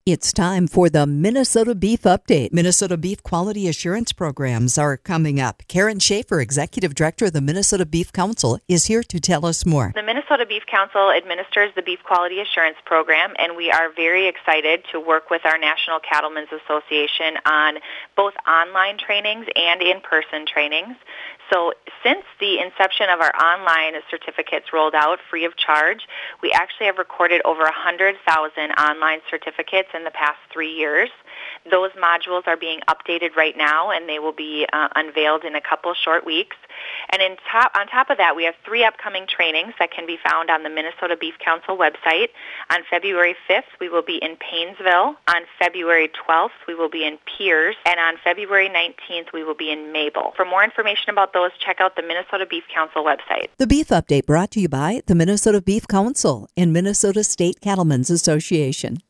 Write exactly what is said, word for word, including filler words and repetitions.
It's time for the Minnesota Beef Update. Minnesota Beef Quality Assurance Programs are coming up. Karen Schaefer, Executive Director of the Minnesota Beef Council, is here to tell us more. The Minnesota Beef Council administers the Beef Quality Assurance Program, and we are very excited to work with our National Cattlemen's Association on both online trainings and in-person trainings. So since the inception of our online certificates rolled out free of charge, we actually have recorded over one hundred thousand online certificates in the past three years. Those modules are being updated right now, and they will be uh, unveiled in a couple short weeks. And in top, on top of that, we have three upcoming trainings that can be found on the Minnesota Beef Council website. On February fifth, we will be in Paynesville. On February twelfth, we will be in Pierce. And on February nineteenth, we will be in Mabel. For more information about those, check out the Minnesota Beef Council website. The Beef Update brought to you by the Minnesota Beef Council and Minnesota State Cattlemen's Association.